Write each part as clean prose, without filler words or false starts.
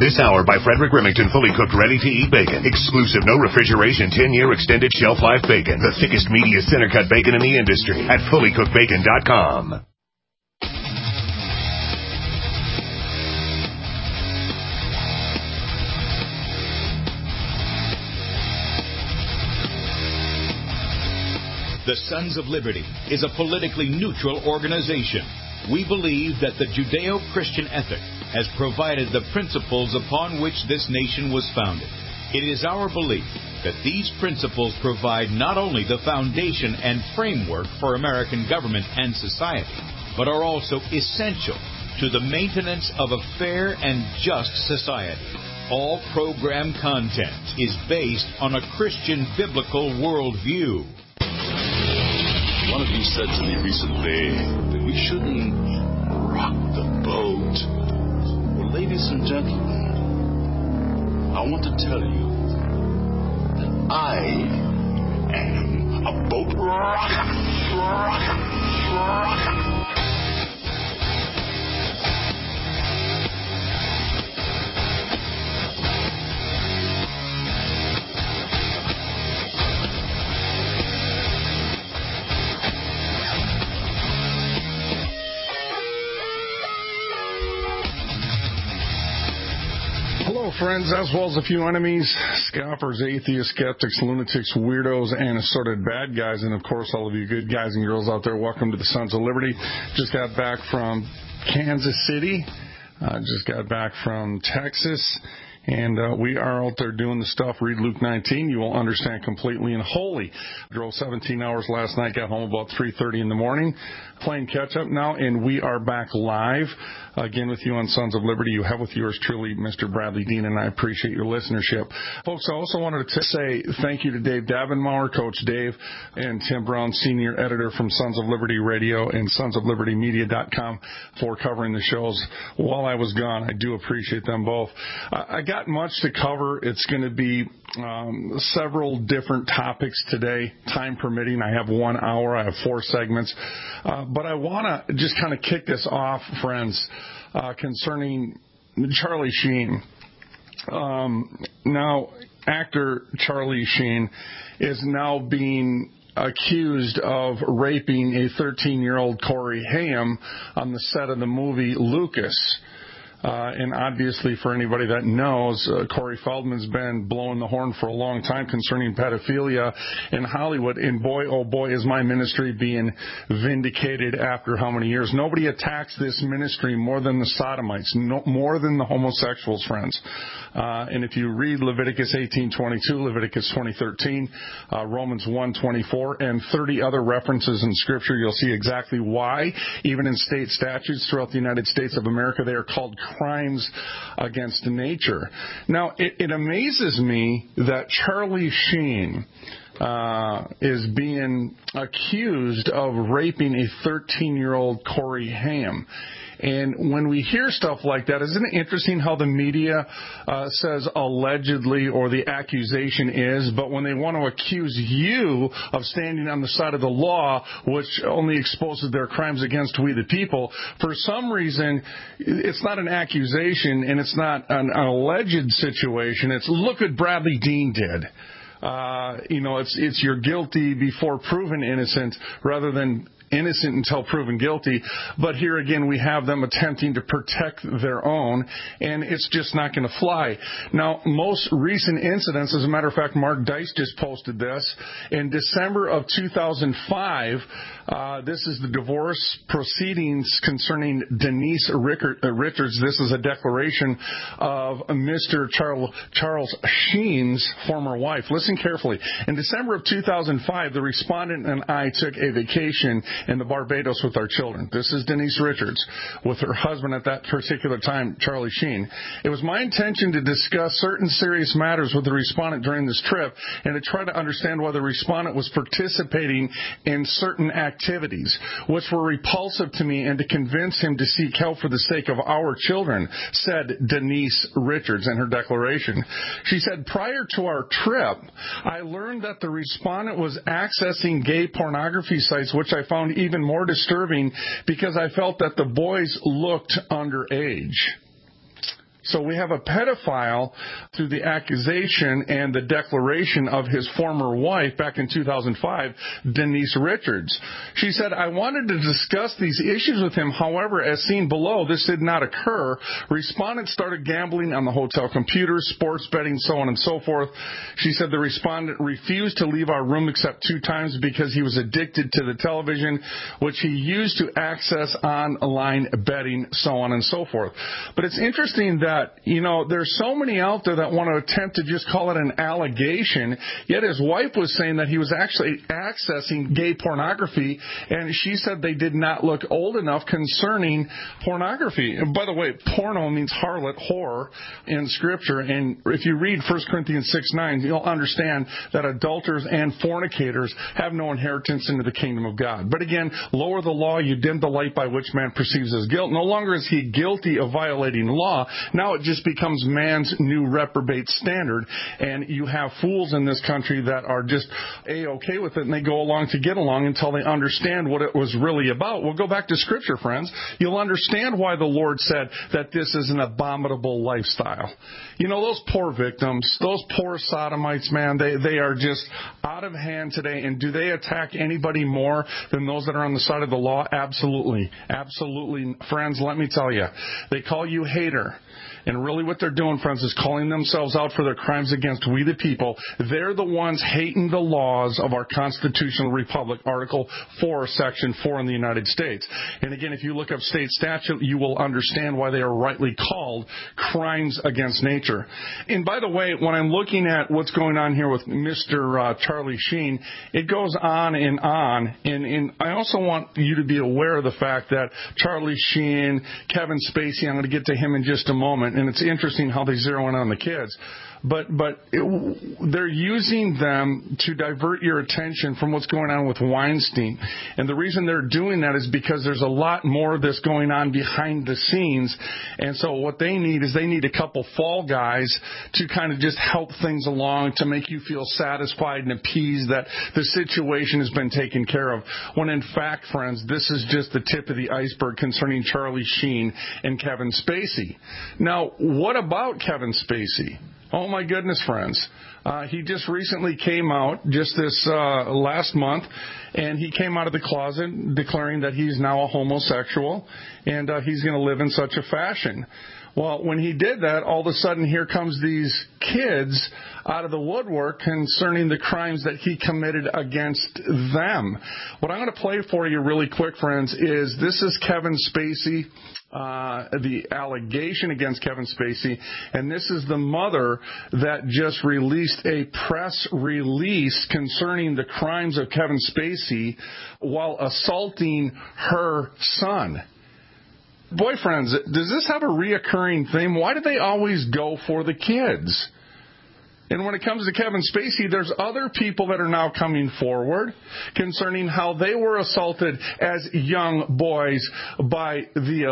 This hour by Frederick Remington, fully cooked, ready-to-eat bacon. Exclusive, no refrigeration, 10-year extended shelf life bacon. The thickest, meatiest, center-cut bacon in the industry at fullycookedbacon.com. The Sons of Liberty is a politically neutral organization. We believe that the Judeo-Christian ethic has provided the principles upon which this nation was founded. It is our belief that these principles provide not only the foundation and framework for American government and society, but are also essential to the maintenance of a fair and just society. All program content is based on a Christian biblical worldview. One of you said to me recently that we shouldn't rock the boat. Well, ladies and gentlemen, I want to tell you that I am a boat rocker. Friends, as well as a few enemies, scoffers, atheists, skeptics, lunatics, weirdos, and assorted bad guys, and of course all of you good guys and girls out there, welcome to the Sons of Liberty. Just got back from Kansas City, just got back from Texas, and we are out there doing the stuff. Read Luke 19, you will understand completely and wholly. Drove 17 hours last night, got home about 3:30 in the morning, playing catch up now, and we are back live again with you on Sons of Liberty. You have with yours truly, Mr. Bradley Dean, and I appreciate your listenership. Folks, I also wanted to say thank you to Dave Davenmauer, Coach Dave, and Tim Brown, Senior Editor from Sons of Liberty Radio and sonsoflibertymedia.com for covering the shows while I was gone. I do appreciate them both. I got much to cover. It's going to be several different topics today, time permitting. I have 1 hour. I have 4 segments. But I want to just kind of kick this off, friends, concerning Charlie Sheen. Now, actor Charlie Sheen is now being accused of raping a 13-year-old Corey Haim on the set of the movie Lucas. And obviously, for anybody that knows, Corey Feldman's been blowing the horn for a long time concerning pedophilia in Hollywood. And boy, oh boy, is my ministry being vindicated after how many years. Nobody attacks this ministry more than the sodomites, more than the homosexuals, friends. And if you read Leviticus 18:22, Leviticus 20:13, Romans 1:24, and 30 other references in Scripture, you'll see exactly why, even in state statutes throughout the United States of America, they are called crimes against nature. Now, it amazes me that Charlie Sheen is being accused of raping a 13-year-old Corey Haim. And when we hear stuff like that, isn't it interesting how the media says allegedly or the accusation is, but when they want to accuse you of standing on the side of the law, which only exposes their crimes against we the people, for some reason, it's not an accusation and it's not an alleged situation. It's look what Bradley Dean did. It's you're guilty before proven innocent rather than innocent until proven guilty. But here again, we have them attempting to protect their own, and it's just not going to fly. Now, most recent incidents, as a matter of fact, Mark Dice just posted this. In December of 2005, this is the divorce proceedings concerning Denise Richards. This is a declaration of Mr. Charles Sheen's former wife. Listen carefully. In December of 2005, the respondent and I took a vacation in the Barbados with our children. This is Denise Richards with her husband at that particular time, Charlie Sheen. It was my intention to discuss certain serious matters with the respondent during this trip and to try to understand whether the respondent was participating in certain activities which were repulsive to me and to convince him to seek help for the sake of our children, said Denise Richards in her declaration. She said, prior to our trip, I learned that the respondent was accessing gay pornography sites, which I found even more disturbing because I felt that the boys looked underage. So we have a pedophile through the accusation and the declaration of his former wife back in 2005, Denise Richards. She said, I wanted to discuss these issues with him. However, as seen below, this did not occur. Respondent started gambling on the hotel computers, sports betting, so on and so forth. She said the respondent refused to leave our room except 2 times because he was addicted to the television, which he used to access online betting, so on and so forth. But it's interesting that, there's so many out there that want to attempt to just call it an allegation, yet his wife was saying that he was actually accessing gay pornography, and she said they did not look old enough concerning pornography. And by the way, porno means harlot, whore in Scripture, and if you read 1 Corinthians 6:9, you'll understand that adulterers and fornicators have no inheritance into the kingdom of God. But again, lower the law, you dim the light by which man perceives his guilt. No longer is he guilty of violating law. Now it just becomes man's new reprobate standard. And you have fools in this country that are just A-okay with it, and they go along to get along until they understand what it was really about. We'll go back to Scripture, friends. You'll understand why the Lord said that this is an abominable lifestyle. Those poor victims, those poor sodomites, man, they are just out of hand today. And do they attack anybody more than those that are on the side of the law? Absolutely. Absolutely. Friends, let me tell you, they call you hater. And really what they're doing, friends, is calling themselves out for their crimes against we the people. They're the ones hating the laws of our constitutional republic, Article 4, Section 4 in the United States. And again, if you look up state statute, you will understand why they are rightly called crimes against nature. And by the way, when I'm looking at what's going on here with Mr. Charlie Sheen, it goes on and on. And I also want you to be aware of the fact that Charlie Sheen, Kevin Spacey, I'm going to get to him in just a moment. And it's interesting how they zero in on the kids. But they're using them to divert your attention from what's going on with Weinstein. And the reason they're doing that is because there's a lot more of this going on behind the scenes. And so what they need is a couple fall guys to kind of just help things along, to make you feel satisfied and appeased that the situation has been taken care of. When in fact, friends, this is just the tip of the iceberg concerning Charlie Sheen and Kevin Spacey. Now, what about Kevin Spacey? Oh, my goodness, friends. He just recently came out, just this last month, and he came out of the closet declaring that he's now a homosexual and he's going to live in such a fashion. Well, when he did that, all of a sudden here comes these kids out of the woodwork concerning the crimes that he committed against them. What I'm going to play for you really quick, friends, is this is Kevin Spacey, the allegation against Kevin Spacey, and this is the mother that just released a press release concerning the crimes of Kevin Spacey while assaulting her son. Boyfriends, does this have a reoccurring theme? Why do they always go for the kids? And when it comes to Kevin Spacey, there's other people that are now coming forward concerning how they were assaulted as young boys by the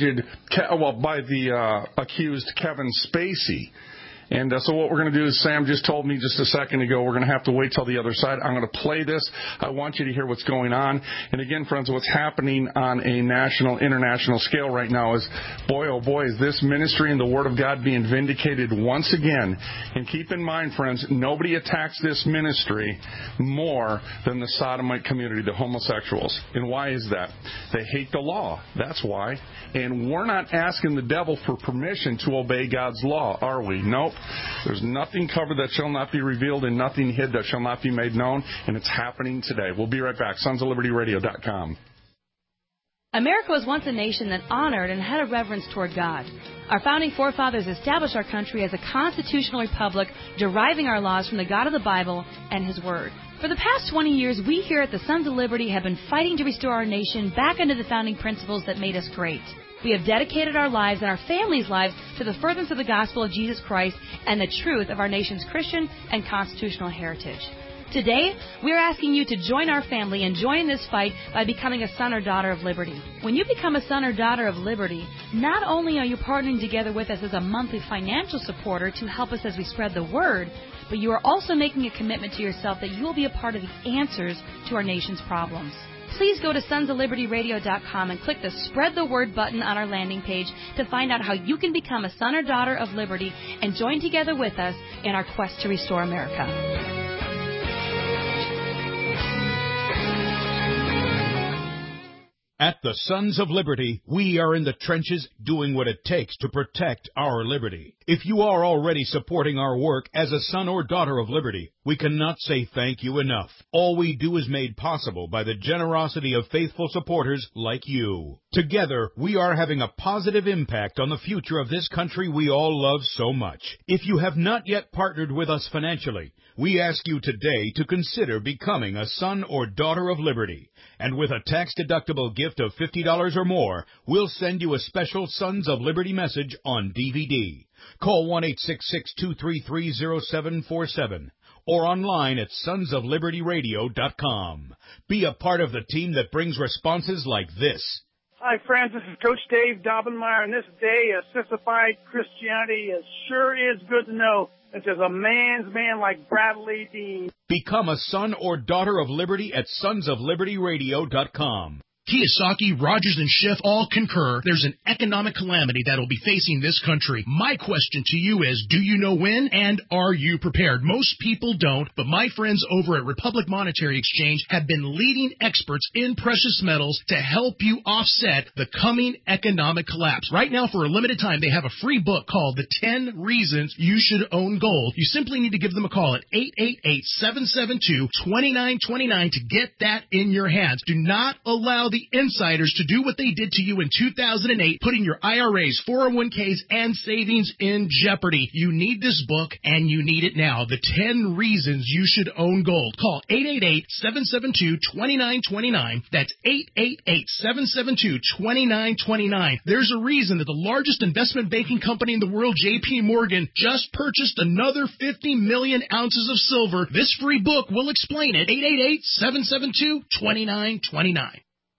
accused Kevin Spacey. And so what we're going to do is, Sam just told me just a second ago, we're going to have to wait till the other side. I'm going to play this. I want you to hear what's going on. And again, friends, what's happening on a national, international scale right now is, boy, oh boy, is this ministry and the Word of God being vindicated once again. And keep in mind, friends, nobody attacks this ministry more than the sodomite community, the homosexuals. And why is that? They hate the law. That's why. And we're not asking the devil for permission to obey God's law, are we? Nope. There's nothing covered that shall not be revealed and nothing hid that shall not be made known. And it's happening today. We'll be right back. SonsOfLibertyRadio.com. America was once a nation that honored and had a reverence toward God. Our founding forefathers established our country as a constitutional republic, deriving our laws from the God of the Bible and His Word. For the past 20 years, we here at the Sons of Liberty have been fighting to restore our nation back under the founding principles that made us great. We have dedicated our lives and our families' lives to the furtherance of the gospel of Jesus Christ and the truth of our nation's Christian and constitutional heritage. Today, we are asking you to join our family and join this fight by becoming a son or daughter of liberty. When you become a son or daughter of liberty, not only are you partnering together with us as a monthly financial supporter to help us as we spread the word, but you are also making a commitment to yourself that you will be a part of the answers to our nation's problems. please go to sonsoflibertyradio.com and click the Spread the Word button on our landing page to find out how you can become a son or daughter of liberty and join together with us in our quest to restore America. At the Sons of Liberty, we are in the trenches doing what it takes to protect our liberty. If you are already supporting our work as a son or daughter of liberty, we cannot say thank you enough. All we do is made possible by the generosity of faithful supporters like you. Together, we are having a positive impact on the future of this country we all love so much. If you have not yet partnered with us financially, we ask you today to consider becoming a son or daughter of liberty. And with a tax-deductible gift of $50 or more, we'll send you a special Sons of Liberty message on DVD. Call 1-866-233-0747 or online at sonsoflibertyradio.com. Be a part of the team that brings responses like this. Hi, friends. This is Coach Dave Dobbenmeyer. In this day of sissified Christianity, it sure is good to know that there's a man's man like Bradley Dean. Become a son or daughter of liberty at sonsoflibertyradio.com. Kiyosaki, Rogers, and Schiff all concur there's an economic calamity that will be facing this country. My question to you is, do you know when, and are you prepared? Most people don't, but my friends over at Republic Monetary Exchange have been leading experts in precious metals to help you offset the coming economic collapse. Right now, for a limited time, they have a free book called The 10 Reasons You Should Own Gold. You simply need to give them a call at 888-772-2929 to get that in your hands. Do not allow the insiders to do what they did to you in 2008, putting your IRAs, 401ks, and savings in jeopardy. You need this book, and you need it now. The 10 Reasons You Should Own Gold. Call 888-772-2929. That's 888-772-2929. There's a reason that the largest investment banking company in the world, J.P. Morgan, just purchased another 50 million ounces of silver. This free book will explain it. 888-772-2929.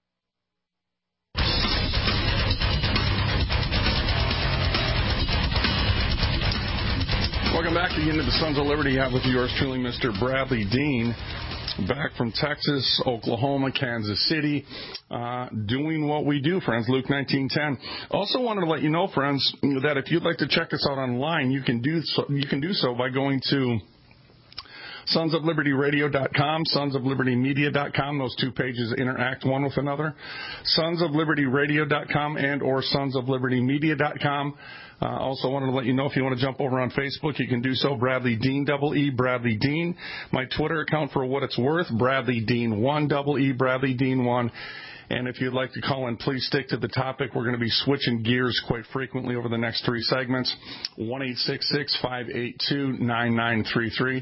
Welcome back again to the Sons of Liberty. Have with yours truly, Mr. Bradley Dean, back from Texas, Oklahoma, Kansas City, doing what we do, friends. Luke 19:10. Also wanted to let you know, friends, that if you'd like to check us out online, you can do so by going to sonsoflibertyradio.com, sonsoflibertymedia.com. Those two pages interact one with another. Sonsoflibertyradio.com and or sonsoflibertymedia.com. Also wanted to let you know if you want to jump over on Facebook, you can do so. Bradley Dean, double E, Bradley Dean. My Twitter account, for what it's worth, Bradley Dean 1, double E, Bradley Dean 1. And if you'd like to call in, please stick to the topic. We're going to be switching gears quite frequently over the next three segments. 1-866-582-9933.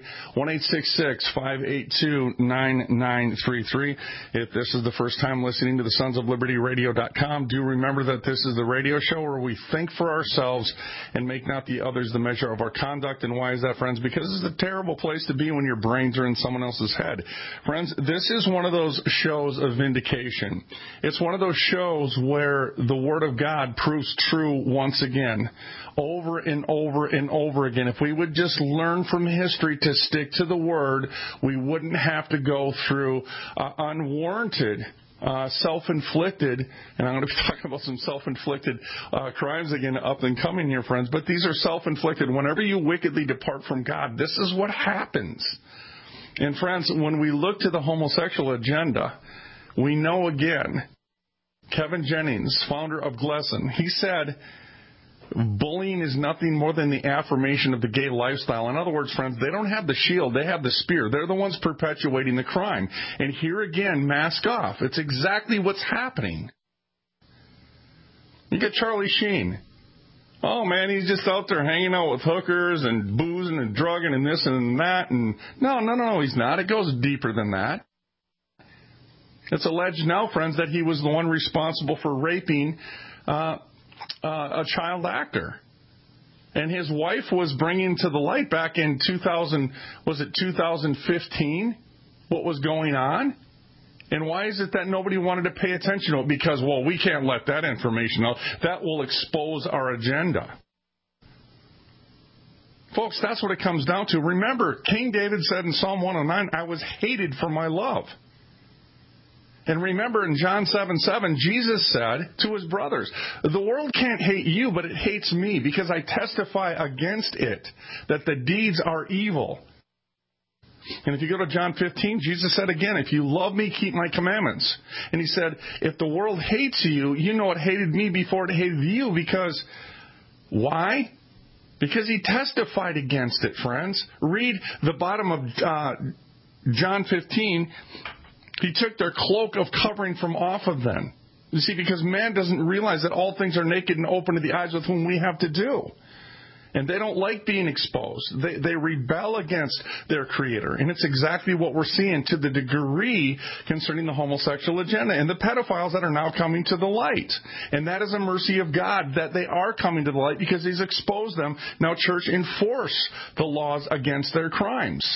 1-866-582-9933. If this is the first time listening to the sonsoflibertyradio.com, do remember that this is the radio show where we think for ourselves and make not the others the measure of our conduct. And why is that, friends? Because this is a terrible place to be when your brains are in someone else's head. Friends, this is one of those shows of vindication. It's one of those shows where the Word of God proves true once again, over and over and over again. If we would just learn from history to stick to the Word, we wouldn't have to go through unwarranted, self-inflicted, and I'm going to be talking about some self-inflicted crimes again up and coming here, friends, but these are self-inflicted. Whenever you wickedly depart from God, this is what happens. And friends, when we look to the homosexual agenda, we know again, Kevin Jennings, founder of Gleason, he said, bullying is nothing more than the affirmation of the gay lifestyle. In other words, friends, they don't have the shield, they have the spear. They're the ones perpetuating the crime. And here again, mask off. It's exactly what's happening. You get Charlie Sheen. Oh, man, he's just out there hanging out with hookers and boozing and drugging and this and that. And no, he's not. It goes deeper than that. It's alleged now, friends, that he was the one responsible for raping a child actor. And his wife was bringing to the light back in 2015, what was going on? And why is it that nobody wanted to pay attention to it? Because, well, we can't let that information out. That will expose our agenda. Folks, that's what it comes down to. Remember, King David said in Psalm 109, I was hated for my love. And remember in John 7:7, Jesus said to his brothers, the world can't hate you, but it hates me because I testify against it, that the deeds are evil. And if you go to John 15, Jesus said again, if you love me, keep my commandments. And he said, if the world hates you, you know it hated me before it hated you. Because, why? Because he testified against it, friends. Read the bottom of John 15. He took their cloak of covering from off of them. You see, because man doesn't realize that all things are naked and open to the eyes with whom we have to do. And they don't like being exposed. They rebel against their Creator. And it's exactly what we're seeing to the degree concerning the homosexual agenda and the pedophiles that are now coming to the light. And that is a mercy of God that they are coming to the light because He's exposed them. Now, church, enforce the laws against their crimes.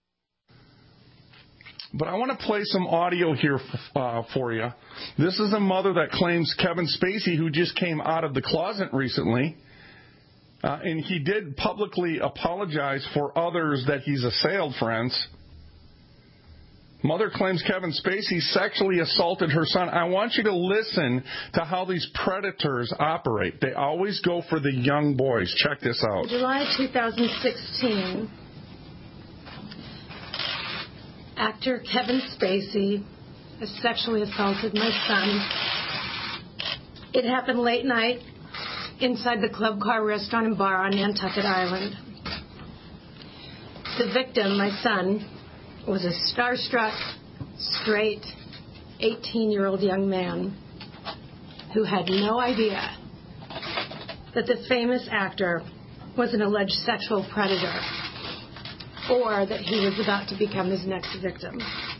But I want to play some audio here for you. This is a mother that claims Kevin Spacey, who just came out of the closet recently, and he did publicly apologize for others that he's assailed, friends. Mother claims Kevin Spacey sexually assaulted her son. I want you to listen to how these predators operate. They always go for the young boys. Check this out. July 2016, actor Kevin Spacey has sexually assaulted my son. It happened late night inside the Club Car Restaurant and Bar on Nantucket Island. The victim, my son, was a starstruck, straight, 18-year-old young man who had no idea that the famous actor was an alleged sexual predator or that he was about to become his next victim.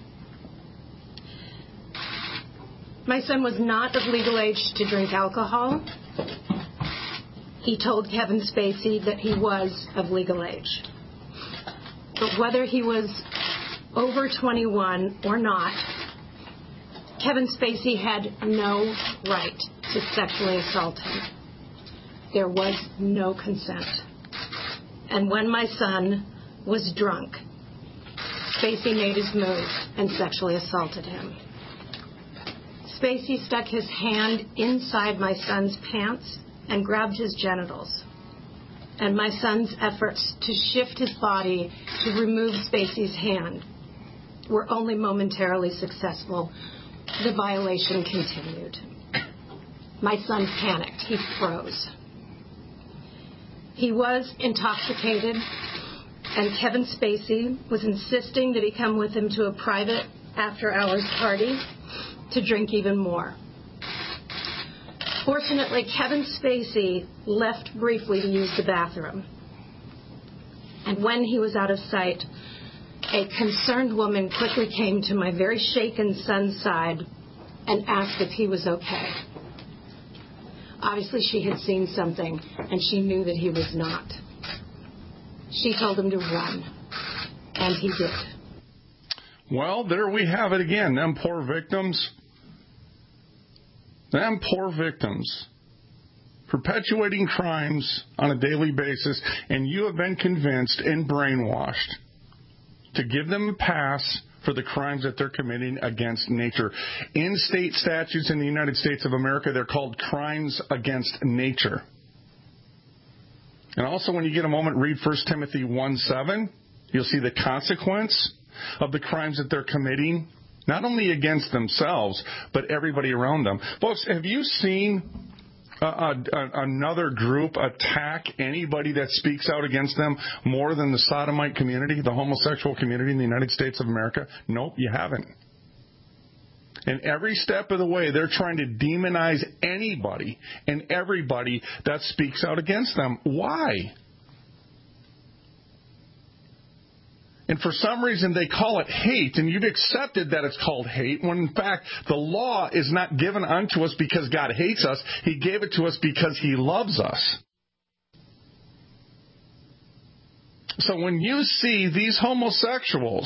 My son was not of legal age to drink alcohol. He told Kevin Spacey that he was of legal age. But whether he was over 21 or not, Kevin Spacey had no right to sexually assault him. There was no consent. And when my son was drunk, Spacey made his move and sexually assaulted him. Spacey stuck his hand inside my son's pants and grabbed his genitals. And my son's efforts to shift his body to remove Spacey's hand were only momentarily successful. The violation continued. My son panicked. He froze. He was intoxicated, and Kevin Spacey was insisting that he come with him to a private after-hours party to drink even more. Fortunately, Kevin Spacey left briefly to use the bathroom. And when he was out of sight, a concerned woman quickly came to my very shaken son's side and asked if he was okay. Obviously, she had seen something, and she knew that he was not. She told him to run, and he did. Well, there we have it again. Them poor victims. Them poor victims. Perpetuating crimes on a daily basis, and you have been convinced and brainwashed to give them a pass for the crimes that they're committing against nature. In state statutes in the United States of America, they're called crimes against nature. And also, when you get a moment, read 1 Timothy 1:7. You'll see the consequence of the crimes that they're committing, not only against themselves, but everybody around them. Folks, have you seen another group attack anybody that speaks out against them more than the sodomite community, the homosexual community in the United States of America? Nope, you haven't. And every step of the way, they're trying to demonize anybody and everybody that speaks out against them. Why? And for some reason, they call it hate, and you've accepted that it's called hate, when in fact, the law is not given unto us because God hates us. He gave it to us because He loves us. So when you see these homosexuals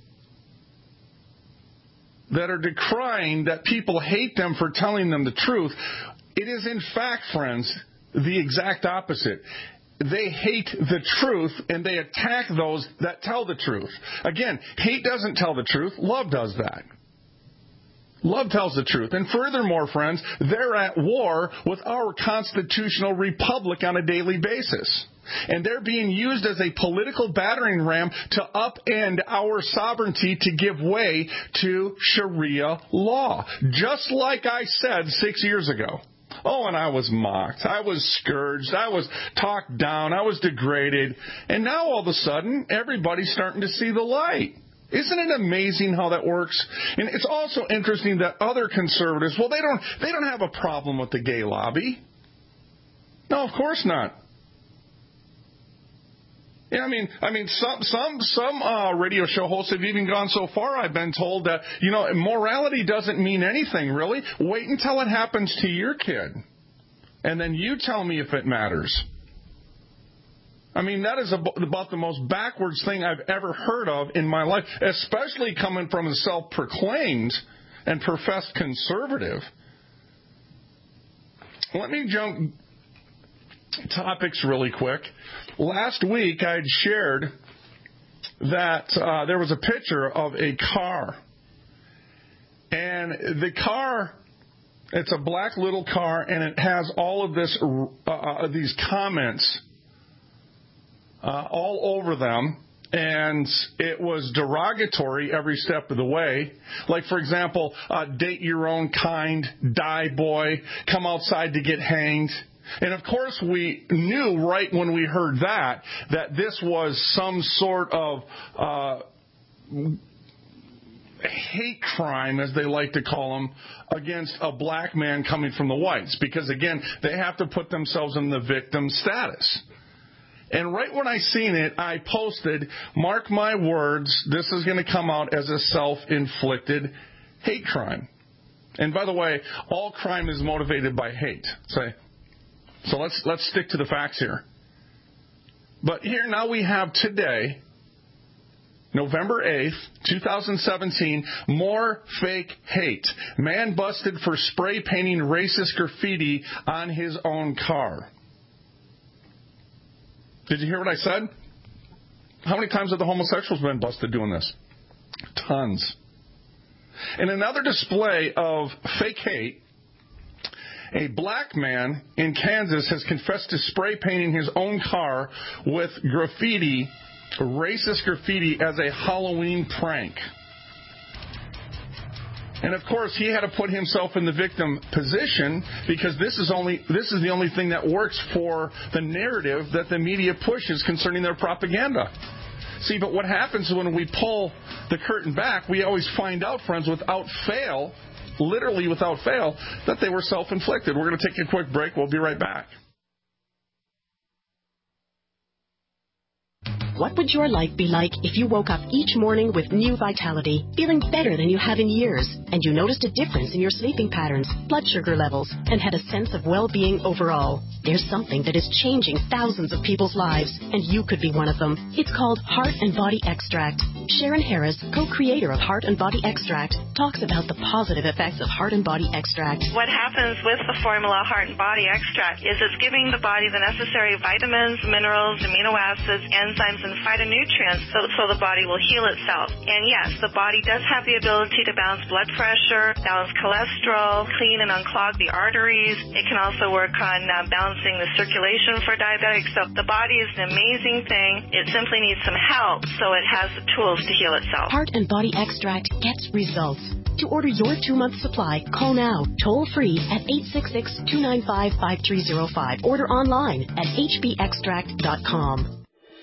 that are decrying that people hate them for telling them the truth, it is in fact, friends, the exact opposite. They hate the truth, and they attack those that tell the truth. Again, hate doesn't tell the truth. Love does that. Love tells the truth. And furthermore, friends, they're at war with our constitutional republic on a daily basis. And they're being used as a political battering ram to upend our sovereignty to give way to Sharia law. Just like I said 6 years ago. Oh, and I was mocked. I was scourged. I was talked down. I was degraded. And now all of a sudden, everybody's starting to see the light. Isn't it amazing how that works? And it's also interesting that other conservatives, well, they don't have a problem with the gay lobby. No, of course not. Yeah, I mean, some radio show hosts have even gone so far. I've been told that morality doesn't mean anything really. Wait until it happens to your kid, and then you tell me if it matters. I mean, that is about the most backwards thing I've ever heard of in my life, especially coming from a self-proclaimed and professed conservative. Let me jump topics really quick. Last week, I had shared that there was a picture of a car. And the car, it's a black little car, and it has all of these comments all over them, and it was derogatory every step of the way. Like, for example, date your own kind, die boy, come outside to get hanged. And of course we knew right when we heard that this was some sort of hate crime, as they like to call them, against a black man coming from the whites. Because, again, they have to put themselves in the victim status. And right when I seen it, I posted, mark my words, this is going to come out as a self-inflicted hate crime. And by the way, all crime is motivated by hate. So let's stick to the facts here. But here now we have today, November 8th, 2017, more fake hate. Man busted for spray painting racist graffiti on his own car. Did you hear what I said? How many times have the homosexuals been busted doing this? Tons. In another display of fake hate, a black man in Kansas has confessed to spray painting his own car with graffiti, racist graffiti, as a Halloween prank. And of course, he had to put himself in the victim position because this is the only thing that works for the narrative that the media pushes concerning their propaganda. See, but what happens when we pull the curtain back, we always find out, friends, without fail, literally without fail, that they were self-inflicted. We're going to take a quick break. We'll be right back. What would your life be like if you woke up each morning with new vitality, feeling better than you have in years, and you noticed a difference in your sleeping patterns, blood sugar levels, and had a sense of well-being overall? There's something that is changing thousands of people's lives, and you could be one of them. It's called Heart and Body Extract. Sharon Harris, co-creator of Heart and Body Extract, talks about the positive effects of Heart and Body Extract. What happens with the formula Heart and Body Extract is it's giving the body the necessary vitamins, minerals, amino acids, enzymes, and phytonutrients so the body will heal itself. And yes, the body does have the ability to balance blood pressure, balance cholesterol, clean and unclog the arteries. It can also work on balancing the circulation for diabetics. So the body is an amazing thing. It simply needs some help so it has the tools to heal itself. Heart and Body Extract gets results. To order your 2-month supply, call now, toll free at 866-295-5305. Order online at hbextract.com.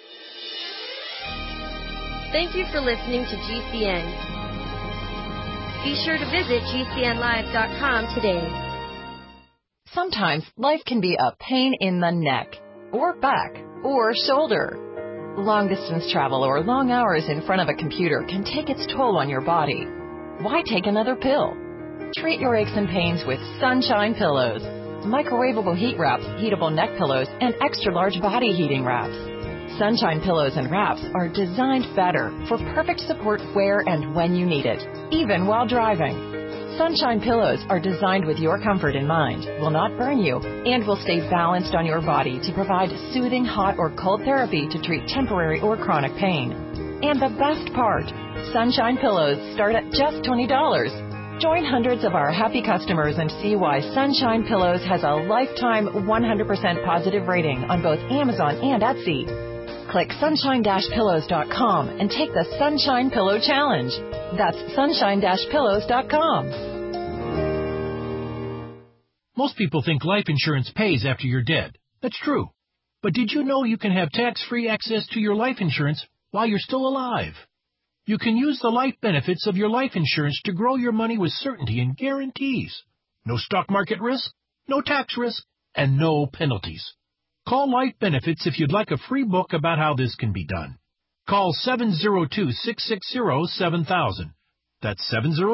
Thank you for listening to GCN. Be sure to visit GCNlive.com today. Sometimes life can be a pain in the neck, or back, or shoulder. Long-distance travel or long hours in front of a computer can take its toll on your body. Why take another pill? Treat your aches and pains with Sunshine Pillows. Microwavable heat wraps, heatable neck pillows, and extra-large body heating wraps. Sunshine Pillows and Wraps are designed better for perfect support where and when you need it, even while driving. Sunshine Pillows are designed with your comfort in mind, will not burn you, and will stay balanced on your body to provide soothing hot or cold therapy to treat temporary or chronic pain. And the best part, Sunshine Pillows start at just $20. Join hundreds of our happy customers and see why Sunshine Pillows has a lifetime 100% positive rating on both Amazon and Etsy. Click sunshine-pillows.com and take the Sunshine Pillow Challenge. That's sunshine-pillows.com. Most people think life insurance pays after you're dead. That's true. But did you know you can have tax-free access to your life insurance while you're still alive? You can use the life benefits of your life insurance to grow your money with certainty and guarantees. No stock market risk, no tax risk, and no penalties. Call Life Benefits if you'd like a free book about how this can be done. Call 702-660-7000. That's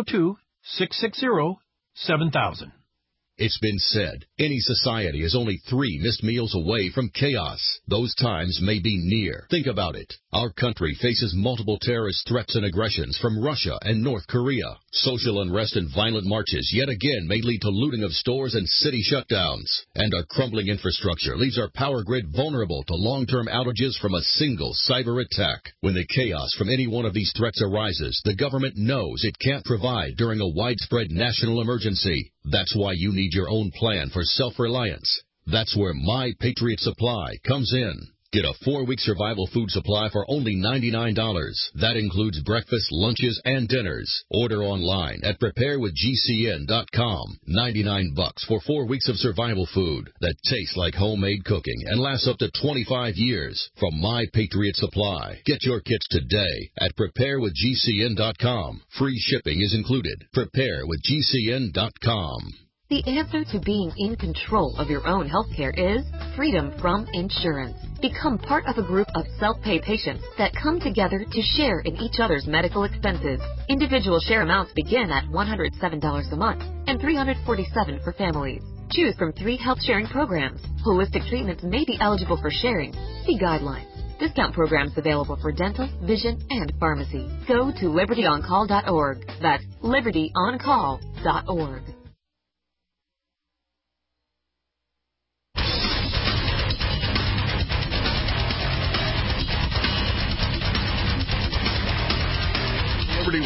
702-660-7000. It's been said, any society is only 3 missed meals away from chaos. Those times may be near. Think about it. Our country faces multiple terrorist threats and aggressions from Russia and North Korea. Social unrest and violent marches yet again may lead to looting of stores and city shutdowns. And our crumbling infrastructure leaves our power grid vulnerable to long-term outages from a single cyber attack. When the chaos from any one of these threats arises, the government knows it can't provide during a widespread national emergency. That's why you need your own plan for self-reliance. That's where My Patriot Supply comes in. Get a 4-week survival food supply for only $99. That includes breakfast, lunches, and dinners. Order online at preparewithgcn.com. $99 for 4 weeks of survival food that tastes like homemade cooking and lasts up to 25 years from My Patriot Supply. Get your kits today at preparewithgcn.com. Free shipping is included. Preparewithgcn.com. The answer to being in control of your own healthcare is freedom from insurance. Become part of a group of self-pay patients that come together to share in each other's medical expenses. Individual share amounts begin at $107 a month and $347 for families. Choose from 3 health-sharing programs. Holistic treatments may be eligible for sharing. See guidelines. Discount programs available for dental, vision, and pharmacy. Go to libertyoncall.org. That's libertyoncall.org. Liberty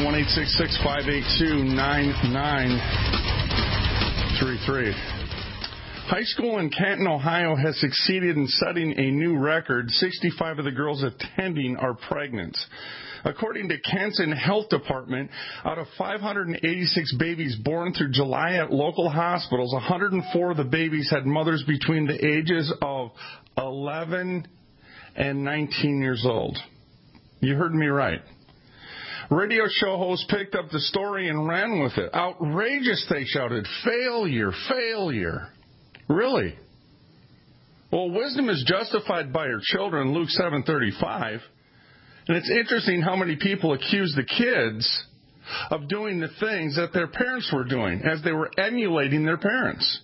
1-866-582-9933. High school in Canton, Ohio has succeeded in setting a new record. 65 of the girls attending are pregnant. According to Canton Health Department, out of 586 babies born through July at local hospitals, 104 of the babies had mothers between the ages of 11 and 19 years old. You heard me right. Radio show host picked up the story and ran with it. Outrageous, they shouted. Failure, failure. Really? Well, wisdom is justified by her children, Luke 7:35. And it's interesting how many people accuse the kids of doing the things that their parents were doing as they were emulating their parents.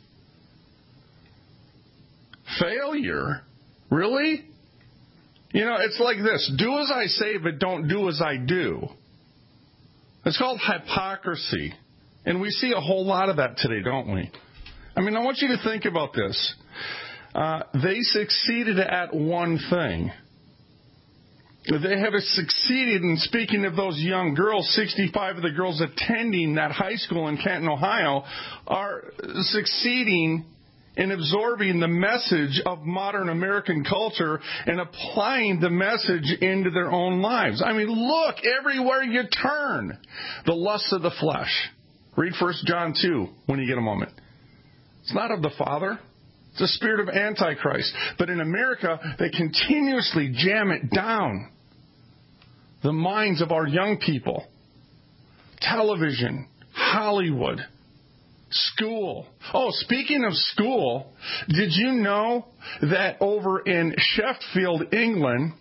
Failure? Really? You know, it's like this. Do as I say, but don't do as I do. It's called hypocrisy. And we see a whole lot of that today, don't we? I mean, I want you to think about this. They succeeded at one thing. They have succeeded in, speaking of those young girls, 65 of the girls attending that high school in Canton, Ohio, are succeeding in absorbing the message of modern American culture and applying the message into their own lives. I mean, look, everywhere you turn, the lusts of the flesh. Read 1 John 2 when you get a moment. It's not of the Father. It's a spirit of Antichrist. But in America, they continuously jam it down the minds of our young people. Television, Hollywood, school. Oh, speaking of school, did you know that over in Sheffield, England,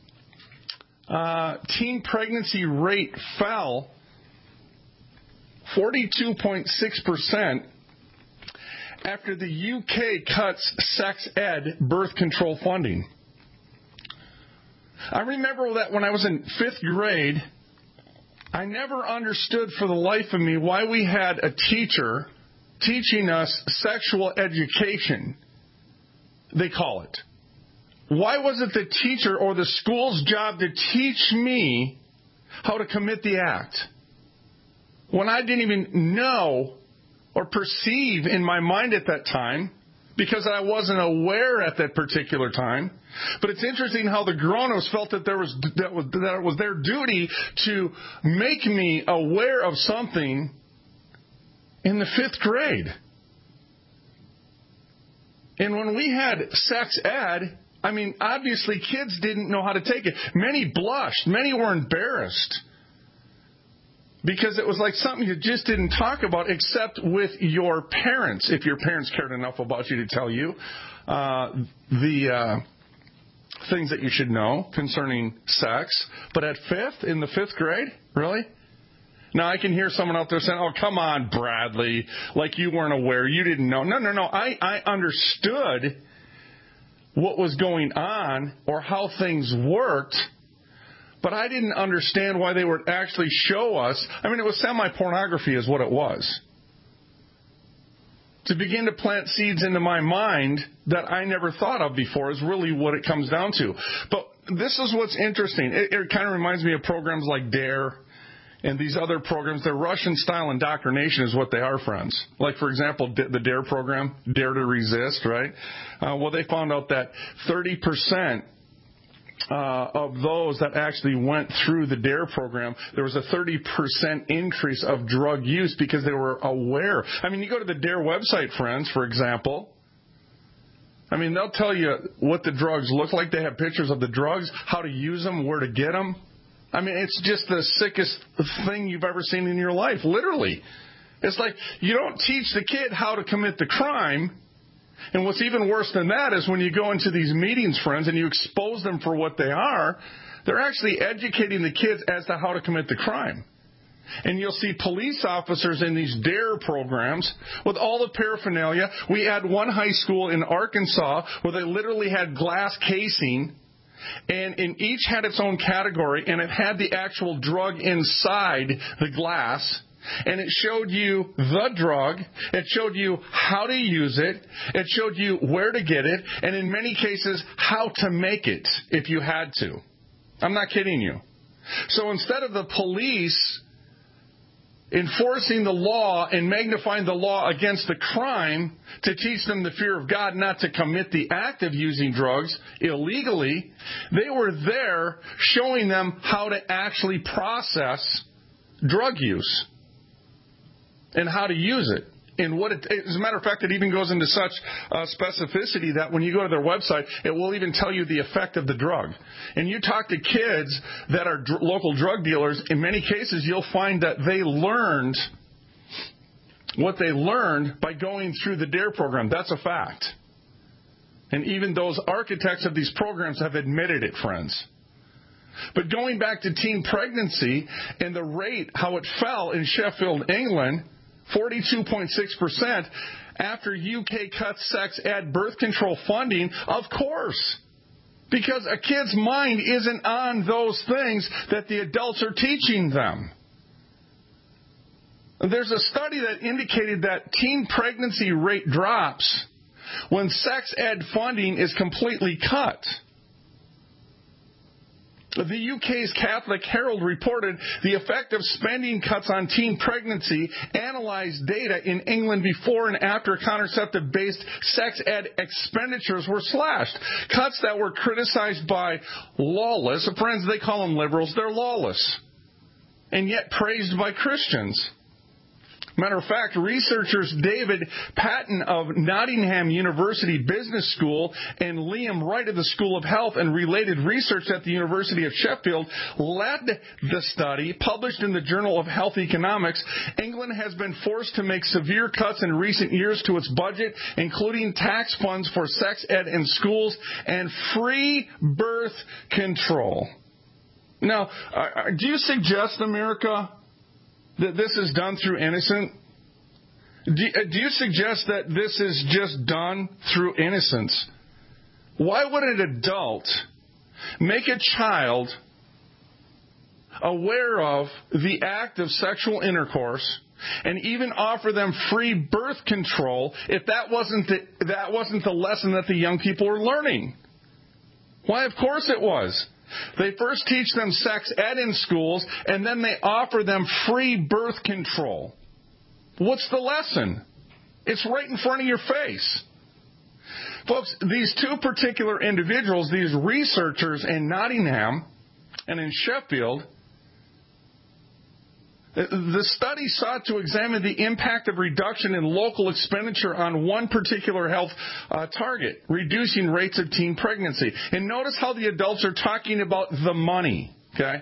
teen pregnancy rate fell 42.6% after the UK cuts sex ed birth control funding? I remember that when I was in 5th grade, I never understood for the life of me why we had a teacher teaching us sexual education, they call it. Why was it the teacher or the school's job to teach me how to commit the act? when I didn't even know or perceive in my mind at that time, because I wasn't aware at that particular time. But it's interesting how the grown-ups felt that it was their duty to make me aware of something in the 5th grade. And when we had sex ed, I mean, obviously kids didn't know how to take it. Many blushed. Many were embarrassed. Because it was like something you just didn't talk about except with your parents, if your parents cared enough about you to tell you the things that you should know concerning sex. But at 5th, in the 5th grade? Really? Now, I can hear someone out there saying, oh, come on, Bradley, like you weren't aware, you didn't know. No. I understood what was going on or how things worked, but I didn't understand why they would actually show us. I mean, it was semi-pornography is what it was. To begin to plant seeds into my mind that I never thought of before is really what it comes down to. But this is what's interesting. It kind of reminds me of programs like DARE and these other programs. They're Russian-style indoctrination is what they are, friends. Like, for example, the DARE program, Dare to Resist, right? Well, they found out that 30% of those that actually went through the DARE program, there was a 30% increase of drug use because they were aware. I mean, you go to the DARE website, friends, for example. I mean, they'll tell you what the drugs look like. They have pictures of the drugs, how to use them, where to get them. I mean, it's just the sickest thing you've ever seen in your life, literally. It's like you don't teach the kid how to commit the crime. And what's even worse than that is when you go into these meetings, friends, and you expose them for what they are, they're actually educating the kids as to how to commit the crime. And you'll see police officers in these DARE programs with all the paraphernalia. We had one high school in Arkansas where they literally had glass casing, and in each had its own category, and it had the actual drug inside the glass. And it showed you the drug. It showed you how to use it. It showed you where to get it. And in many cases, how to make it if you had to. I'm not kidding you. So instead of the police enforcing the law and magnifying the law against the crime to teach them the fear of God not to commit the act of using drugs illegally, they were there showing them how to actually process drug use and how to use it. And as a matter of fact, it even goes into such specificity that when you go to their website, it will even tell you the effect of the drug. And you talk to kids that are local drug dealers, in many cases you'll find that they learned what they learned by going through the DARE program. That's a fact. And even those architects of these programs have admitted it, friends. But going back to teen pregnancy and the rate, how it fell in Sheffield, England, 42.6% after UK cuts sex ed birth control funding, of course. Because a kid's mind isn't on those things that the adults are teaching them. There's a study that indicated that teen pregnancy rate drops when sex ed funding is completely cut. The UK's Catholic Herald reported the effect of spending cuts on teen pregnancy, analyzed data in England before and after contraceptive-based sex ed expenditures were slashed. Cuts that were criticized by lawless, friends, they call them liberals, they're lawless, and yet praised by Christians. Matter of fact, researchers David Patton of Nottingham University Business School and Liam Wright of the School of Health and Related Research at the University of Sheffield led the study, published in the Journal of Health Economics. England has been forced to make severe cuts in recent years to its budget, including tax funds for sex ed in schools and free birth control. Now, do you suggest, America, that this is done through innocence? Do you suggest that this is just done through innocence? Why would an adult make a child aware of the act of sexual intercourse and even offer them free birth control if that wasn't the lesson that the young people were learning? Why, of course it was. They first teach them sex ed in schools, and then they offer them free birth control. What's the lesson? It's right in front of your face. Folks, these two particular individuals, these researchers in Nottingham and in Sheffield, the study sought to examine the impact of reduction in local expenditure on one particular health target, reducing rates of teen pregnancy. And notice how the adults are talking about the money, okay?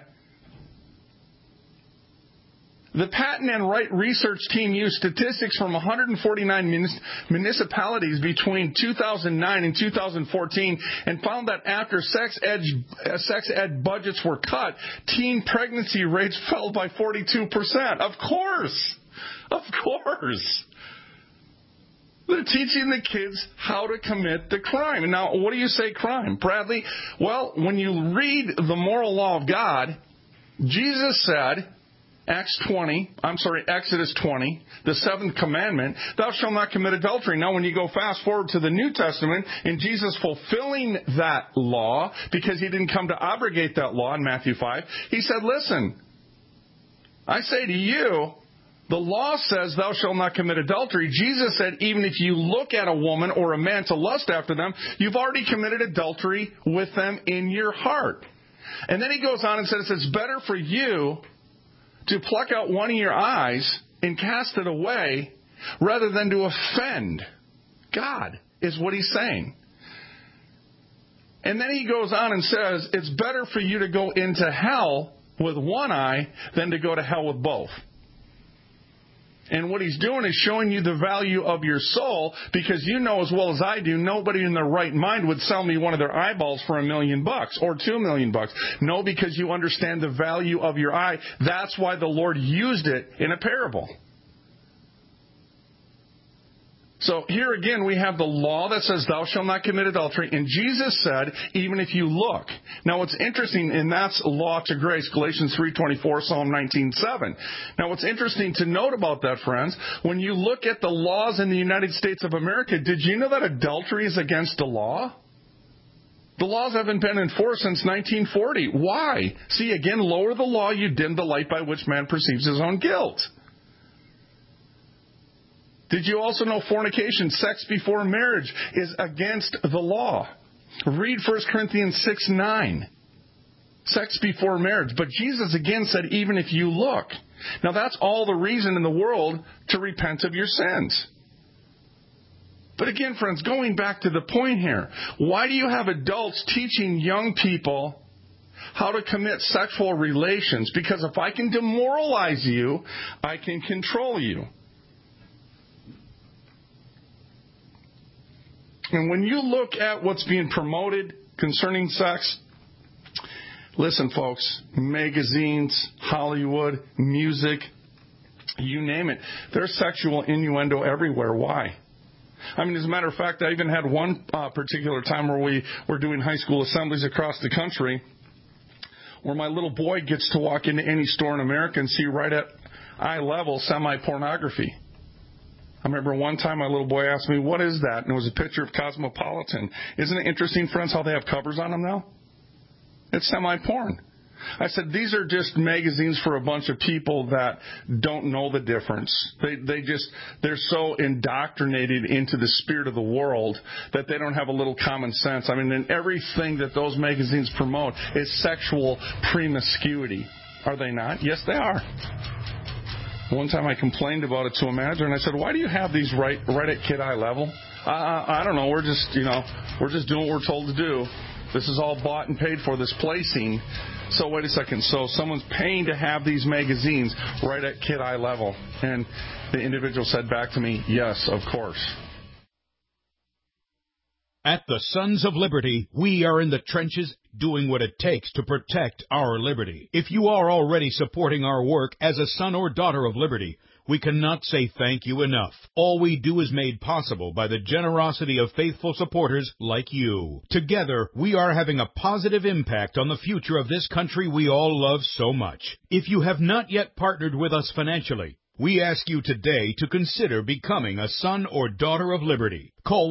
The Patton and Wright research team used statistics from 149 municipalities between 2009 and 2014 and found that after sex ed budgets were cut, teen pregnancy rates fell by 42%. Of course. They're teaching the kids how to commit the crime. And now, what do you say crime, Bradley? Well, when you read the moral law of God, Jesus said, Exodus 20, the seventh commandment, thou shalt not commit adultery. Now, when you go fast forward to the New Testament, and Jesus fulfilling that law, because he didn't come to abrogate that law in Matthew 5, he said, listen, I say to you, the law says thou shalt not commit adultery. Jesus said, even if you look at a woman or a man to lust after them, you've already committed adultery with them in your heart. And then he goes on and says, it's better for you to pluck out one of your eyes and cast it away rather than to offend God, is what he's saying. And then he goes on and says, it's better for you to go into hell with one eye than to go to hell with both. And what he's doing is showing you the value of your soul, because you know as well as I do, nobody in their right mind would sell me one of their eyeballs for $1 million or $2 million. No, because you understand the value of your eye. That's why the Lord used it in a parable. So here again we have the law that says thou shalt not commit adultery, and Jesus said, even if you look. Now what's interesting, and that's law to grace, Galatians 3:24, Psalm 19:7. Now what's interesting to note about that, friends, when you look at the laws in the United States of America, did you know that adultery is against the law? The laws haven't been enforced since 1940. Why? See, again, lower the law, you dim the light by which man perceives his own guilt. Did you also know fornication, sex before marriage, is against the law? Read 1 Corinthians 6:9. Sex before marriage. But Jesus again said, even if you look. Now that's all the reason in the world to repent of your sins. But again, friends, going back to the point here, why do you have adults teaching young people how to commit sexual relations? Because if I can demoralize you, I can control you. And when you look at what's being promoted concerning sex, listen, folks, magazines, Hollywood, music, you name it, there's sexual innuendo everywhere. Why? I mean, as a matter of fact, I even had one particular time where we were doing high school assemblies across the country where my little boy gets to walk into any store in America and see right at eye level semi-pornography. I remember one time my little boy asked me, what is that? And it was a picture of Cosmopolitan. Isn't it interesting, friends, how they have covers on them now? It's semi-porn. I said, these are just magazines for a bunch of people that don't know the difference. They're so indoctrinated into the spirit of the world that they don't have a little common sense. I mean, and everything that those magazines promote is sexual promiscuity. Are they not? Yes, they are. One time I complained about it to a manager, and I said, why do you have these right at kid eye level? I don't know. We're just doing what we're told to do. This is all bought and paid for, this placing. So wait a second. So someone's paying to have these magazines right at kid eye level. And the individual said back to me, yes, of course. At the Sons of Liberty, we are in the trenches doing what it takes to protect our liberty. If you are already supporting our work as a son or daughter of liberty, we cannot say thank you enough. All we do is made possible by the generosity of faithful supporters like you. Together, we are having a positive impact on the future of this country we all love so much. If you have not yet partnered with us financially, We ask you today to consider becoming a son or daughter of liberty. Call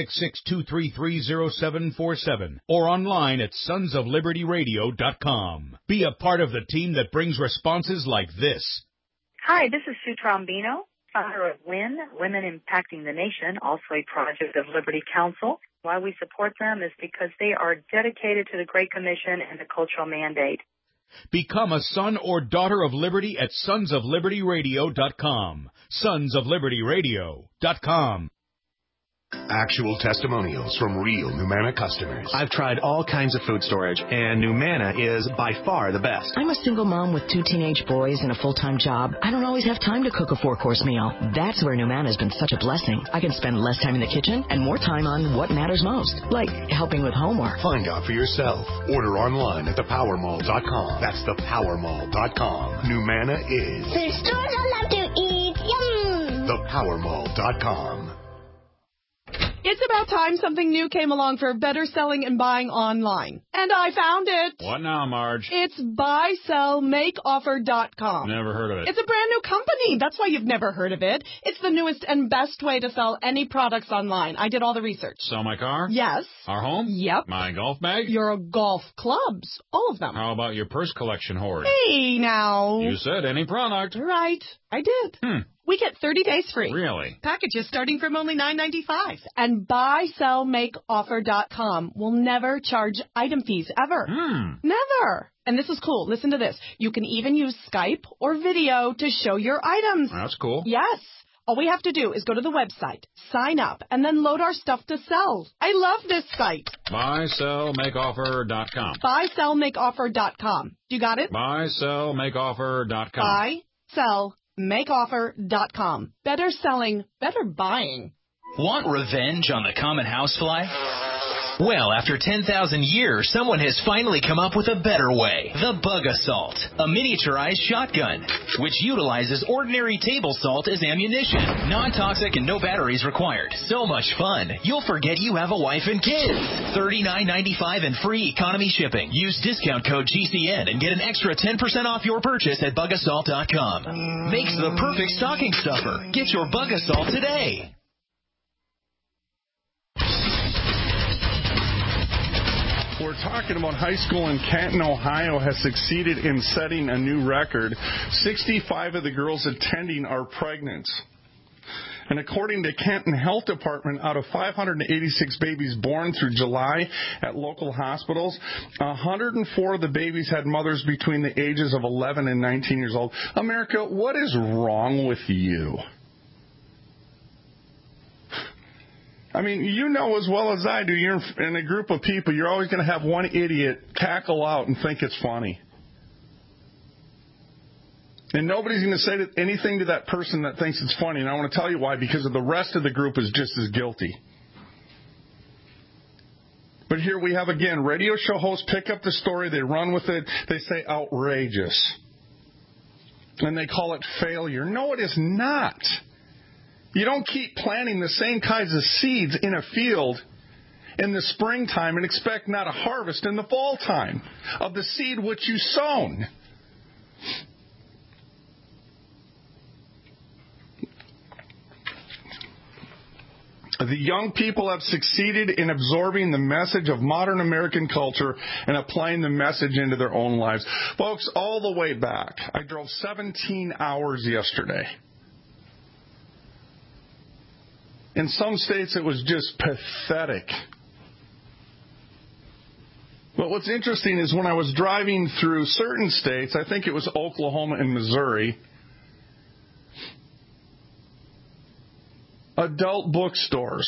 1-866-233-0747 or online at sonsoflibertyradio.com. Be a part of the team that brings responses like this. Hi, this is Sue Trombino, founder of WIN, Women Impacting the Nation, also a project of Liberty Council. Why we support them is because they are dedicated to the Great Commission and the cultural mandate. Become a son or daughter of liberty at sonsoflibertyradio.com. sonsoflibertyradio.com. Actual testimonials from real Numanna customers. I've tried all kinds of food storage, and Numanna is by far the best. I'm a single mom with 2 teenage boys and a full-time job. I don't always have time to cook a 4-course meal. That's where Numanna has been such a blessing. I can spend less time in the kitchen and more time on what matters most, like helping with homework. Find out for yourself. Order online at thepowermall.com. That's thepowermall.com. Numanna is food stores I love to eat. Yum! Thepowermall.com. It's about time something new came along for better selling and buying online. And I found it. What now, Marge? It's buysellmakeoffer.com. Never heard of it. It's a brand new company. That's why you've never heard of it. It's the newest and best way to sell any products online. I did all the research. Sell my car? Yes. Our home? Yep. My golf bag? Your golf clubs. All of them. How about your purse collection hoard? Hey, now. You said any product. Right. I did. We get 30 days free. Really? Packages starting from only $9.95. And buysellmakeoffer.com will never charge item fees ever. Never. And this is cool. Listen to this. You can even use Skype or video to show your items. That's cool. Yes. All we have to do is go to the website, sign up, and then load our stuff to sell. I love this site. Buysellmakeoffer.com. Buysellmakeoffer.com. You got it? Buysellmakeoffer.com. Buysellmakeoffer.com. Better selling, better buying. Want revenge on the common housefly? Well, after 10,000 years, someone has finally come up with a better way. The Bug Assault, a miniaturized shotgun, which utilizes ordinary table salt as ammunition. Non-toxic and no batteries required. So much fun, you'll forget you have a wife and kids. $39.95 and free economy shipping. Use discount code GCN and get an extra 10% off your purchase at bugassault.com. Makes the perfect stocking stuffer. Get your Bug Assault today. We're talking about high school in Canton, Ohio has succeeded in setting a new record. 65 of the girls attending are pregnant. And according to Canton Health Department, out of 586 babies born through July at local hospitals, 104 of the babies had mothers between the ages of 11 and 19 years old. America, what is wrong with you? I mean, you know as well as I do, you're in a group of people, you're always going to have one idiot cackle out and think it's funny. And nobody's going to say anything to that person that thinks it's funny. And I want to tell you why, because the rest of the group is just as guilty. But here we have, again, radio show hosts pick up the story, they run with it, they say outrageous. And they call it failure. No, it is not. You don't keep planting the same kinds of seeds in a field in the springtime and expect not a harvest in the fall time of the seed which you sown. The young people have succeeded in absorbing the message of modern American culture and applying the message into their own lives. Folks, all the way back, I drove 17 hours yesterday. In some states, it was just pathetic. But what's interesting is when I was driving through certain states, I think it was Oklahoma and Missouri, adult bookstores,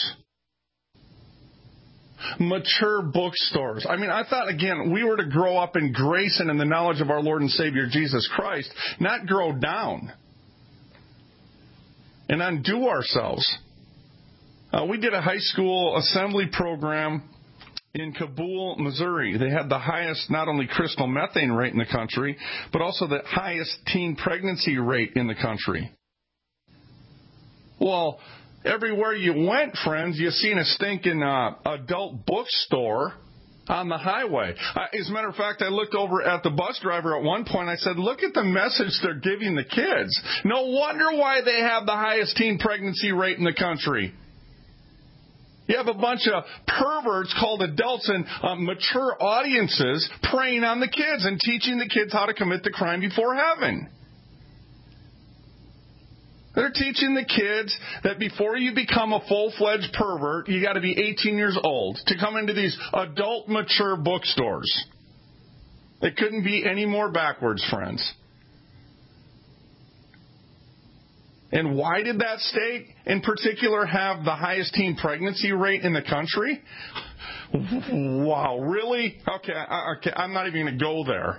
mature bookstores. I mean, I thought, again, we were to grow up in grace and in the knowledge of our Lord and Savior Jesus Christ, not grow down and undo ourselves. We did a high school assembly program in Kabul, Missouri. They had the highest not only crystal methane rate in the country, but also the highest teen pregnancy rate in the country. Well, everywhere you went, friends, you seen a stinking adult bookstore on the highway. As a matter of fact, I looked over at the bus driver at one point. I said, look at the message they're giving the kids. No wonder why they have the highest teen pregnancy rate in the country. You have a bunch of perverts called adults and mature audiences preying on the kids and teaching the kids how to commit the crime before heaven. They're teaching the kids that before you become a full-fledged pervert, you got to be 18 years old to come into these adult, mature bookstores. It couldn't be any more backwards, friends. And why did that state in particular have the highest teen pregnancy rate in the country? Wow, really? Okay, I'm not even going to go there.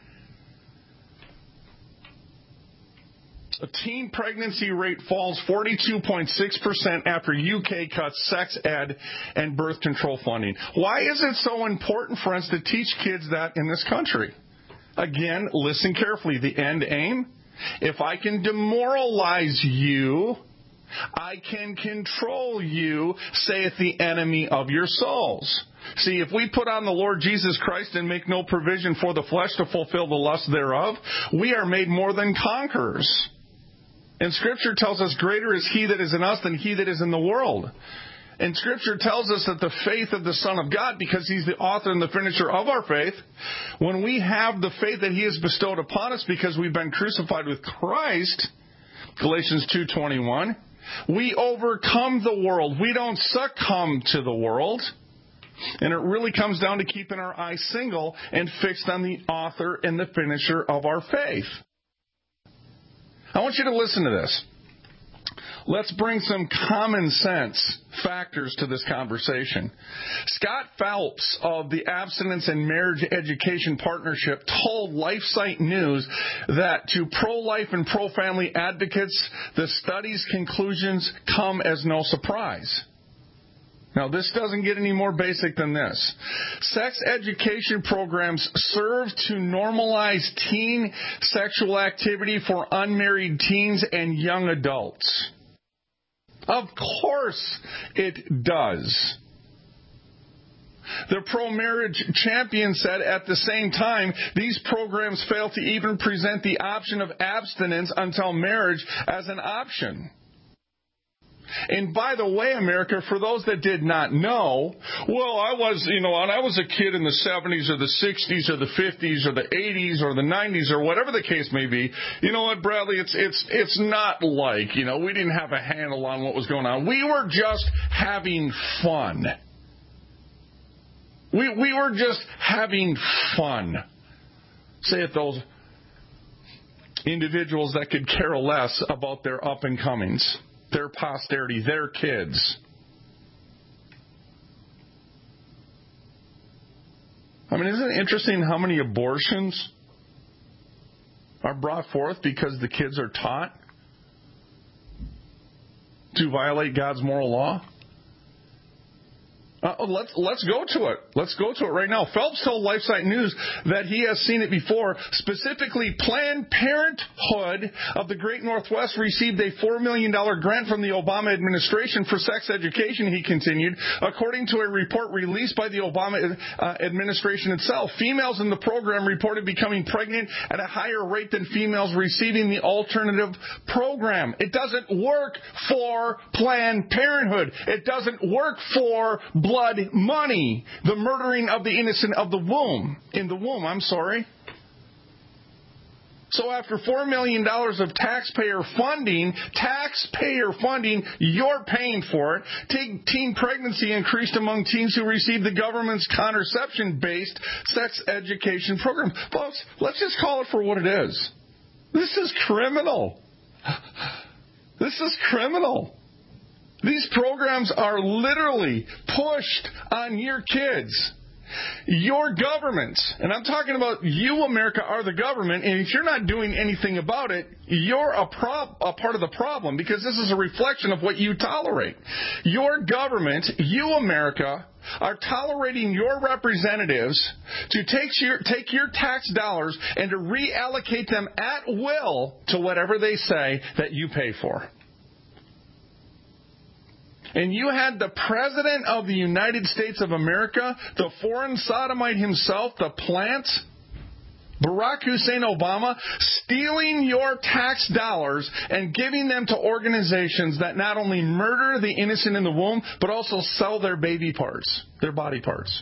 A teen pregnancy rate falls 42.6% after UK cuts sex ed and birth control funding. Why is it so important for us to teach kids that in this country? Again, listen carefully. The end aim? If I can demoralize you, I can control you, saith the enemy of your souls. See, if we put on the Lord Jesus Christ and make no provision for the flesh to fulfill the lust thereof, we are made more than conquerors. And Scripture tells us greater is He that is in us than he that is in the world. And Scripture tells us that the faith of the Son of God, because He's the author and the finisher of our faith, when we have the faith that He has bestowed upon us because we've been crucified with Christ, Galatians 2:21, we overcome the world. We don't succumb to the world. And it really comes down to keeping our eyes single and fixed on the author and the finisher of our faith. I want you to listen to this. Let's bring some common sense factors to this conversation. Scott Phelps of the Abstinence and Marriage Education Partnership told LifeSite News that to pro-life and pro-family advocates, the study's conclusions come as no surprise. Now, this doesn't get any more basic than this. Sex education programs serve to normalize teen sexual activity for unmarried teens and young adults. Of course it does. The pro-marriage champion said at the same time, these programs fail to even present the option of abstinence until marriage as an option. And by the way, America, for those that did not know, well, I was a kid in the 70s or the 60s or the 50s or the 80s or the 90s or whatever the case may be. You know what, Bradley? It's not like, we didn't have a handle on what was going on. We were just having fun. We were just having fun. Say it, those individuals that could care less about their up-and-comings. Their posterity, their kids. I mean, isn't it interesting how many abortions are brought forth because the kids are taught to violate God's moral law? Let's go to it. Let's go to it right now. Phelps told LifeSite News that he has seen it before. Specifically, Planned Parenthood of the Great Northwest received a $4 million grant from the Obama administration for sex education, he continued. According to a report released by the Obama administration itself, females in the program reported becoming pregnant at a higher rate than females receiving the alternative program. It doesn't work for Planned Parenthood. It doesn't work for blood money, the murdering of the innocent of the womb. So after $4 million of taxpayer funding, you're paying for it. Teen pregnancy increased among teens who received the government's contraception-based sex education program. Folks, let's just call it for what it is. This is criminal. This is criminal. These programs are literally pushed on your kids. Your governments, and I'm talking about you, America, are the government, and if you're not doing anything about it, you're a part of the problem, because this is a reflection of what you tolerate. Your government, you, America, are tolerating your representatives to take your tax dollars and to reallocate them at will to whatever they say that you pay for. And you had the President of the United States of America, the foreign sodomite himself, the plant, Barack Hussein Obama, stealing your tax dollars and giving them to organizations that not only murder the innocent in the womb, but also sell their baby parts, their body parts.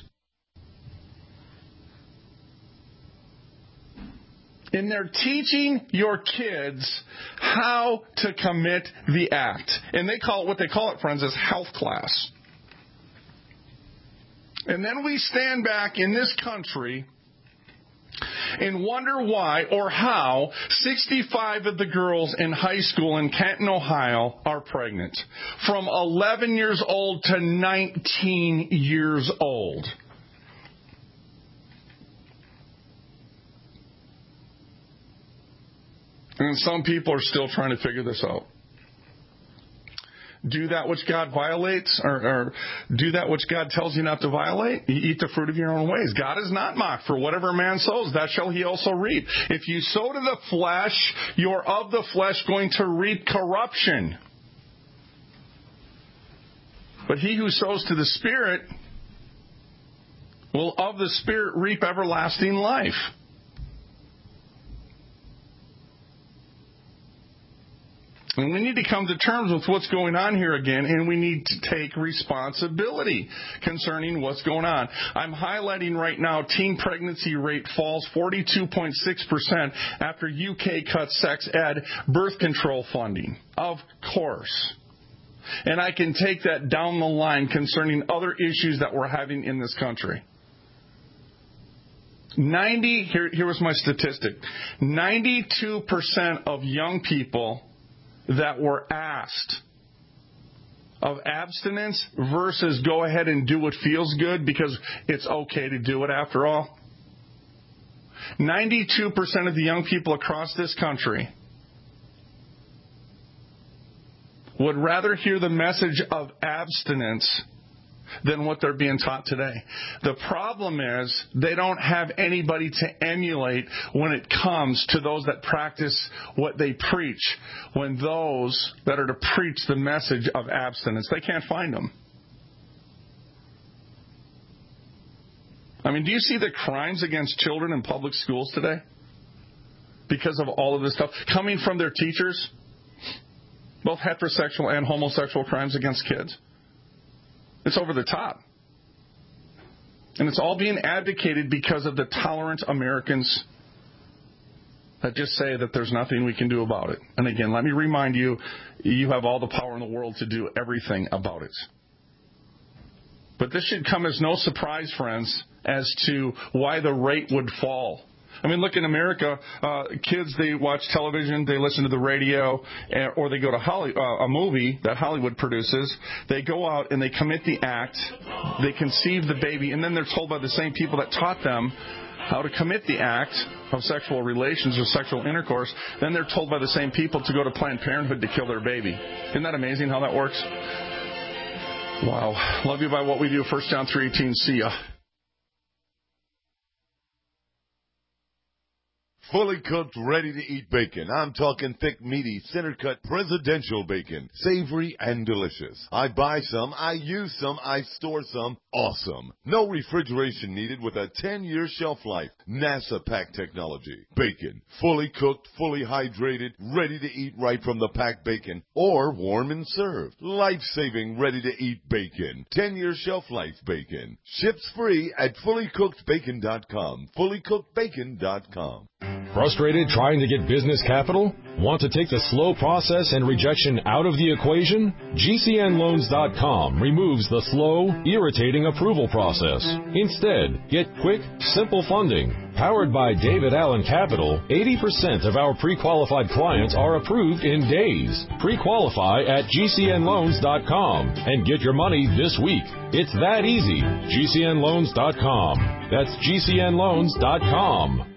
And they're teaching your kids how to commit the act. And they call it, what they call it, friends, is health class. And then we stand back in this country and wonder why or how 65 of the girls in high school in Canton, Ohio are pregnant. From 11 years old to 19 years old. And some people are still trying to figure this out. Do that which God violates, or do that which God tells you not to violate. You eat the fruit of your own ways. God is not mocked. For whatever man sows, that shall he also reap. If you sow to the flesh, you're of the flesh going to reap corruption. But he who sows to the Spirit will of the Spirit reap everlasting life. And we need to come to terms with what's going on here again, and we need to take responsibility concerning what's going on. I'm highlighting right now teen pregnancy rate falls 42.6% after UK cuts sex ed birth control funding. Of course. And I can take that down the line concerning other issues that we're having in this country. Here was my statistic. 92% of young people that were asked of abstinence versus go ahead and do what feels good because it's okay to do it after all. 92% of the young people across this country would rather hear the message of abstinence than what they're being taught today. The problem is they don't have anybody to emulate when it comes to those that practice what they preach. When those that are to preach the message of abstinence, they can't find them. I mean, do you see the crimes against children in public schools today? Because of all of this stuff coming from their teachers, both heterosexual and homosexual crimes against kids. It's over the top. And it's all being advocated because of the tolerant Americans that just say that there's nothing we can do about it. And again, let me remind you, you have all the power in the world to do everything about it. But this should come as no surprise, friends, as to why the rate would fall. I mean, look in America, kids, they watch television, they listen to the radio, or they go to a movie that Hollywood produces. They go out and they commit the act, they conceive the baby, and then they're told by the same people that taught them how to commit the act of sexual relations or sexual intercourse. Then they're told by the same people to go to Planned Parenthood to kill their baby. Isn't that amazing how that works? Wow. Love you by what we do. 1 John 3:18. See ya. Fully cooked, ready-to-eat bacon. I'm talking thick, meaty, center-cut presidential bacon. Savory and delicious. I buy some, I use some, I store some. Awesome. No refrigeration needed with a 10-year shelf life. NASA pack technology. Bacon. Fully cooked, fully hydrated, ready to eat right from the packed bacon. Or warm and served. Life-saving, ready-to-eat bacon. 10-year shelf life bacon. Ships free at fullycookedbacon.com. Fullycookedbacon.com. Frustrated trying to get business capital? Want to take the slow process and rejection out of the equation? GCNloans.com removes the slow, irritating approval process. Instead, get quick, simple funding. Powered by David Allen Capital, 80% of our pre-qualified clients are approved in days. Pre-qualify at GCNloans.com and get your money this week. It's that easy. GCNloans.com. That's GCNloans.com.